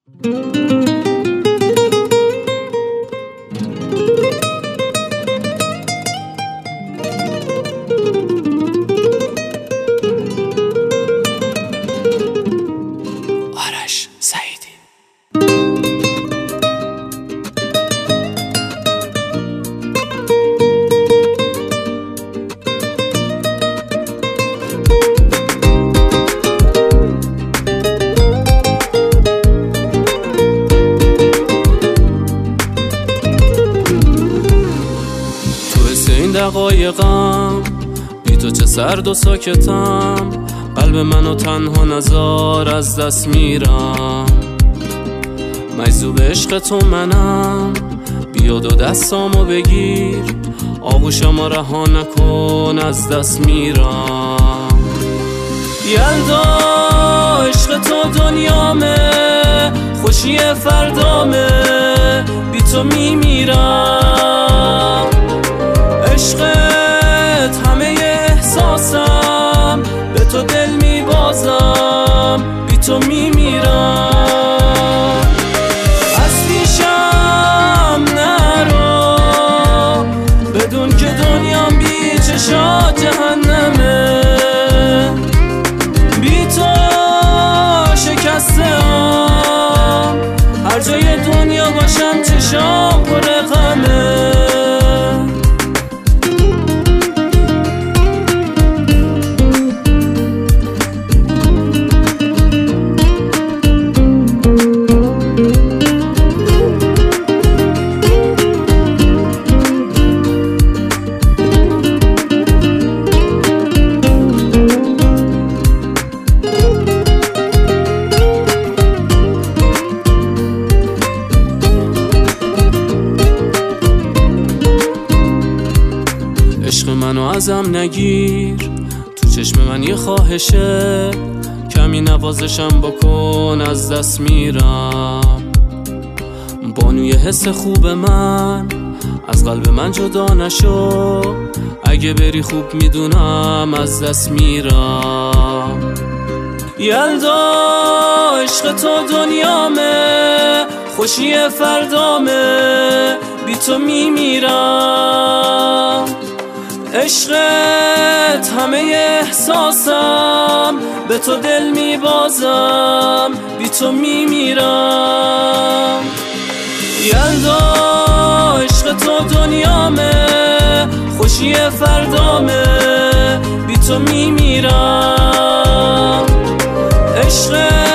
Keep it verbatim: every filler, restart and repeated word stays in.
آرش سعیدی. دقایقم بی تو چه سرد و ساکتم، قلب منو تنها نزار از دست میرم. مجذوب عشق تو منم، بیا دو دستامو بگیر، آغوشمو رها نکن از دست میرم. یلدا عشق تو دنیامه، خوشی فردامه، بی تو میمیرم. عشقت همه احساسم، به تو دل میبازم، بی تو میمیرم. از پیشم نرو بدون که دنیام بی چشات جهنمه، بی تو شکستم، هر جای دنیا باشم چشام پر غمه. عشق منو ازم نگیر، تو چشم من یه خواهشه، کمی نوازشم بکن از دست میرم. بانوی حس خوب من، از قلب من جدا نشو، اگه بری خوب میدونم از دست میرم. یلدا عشق تو دنیامه، خوشی فردامه، بی تو میمیرم. عشقت همه احساسم، به تو دل میبازم، بی تو میمیرم. یلدا عشق تو دنیامه، خوشی فردامه، بی تو میمیرم. عشقت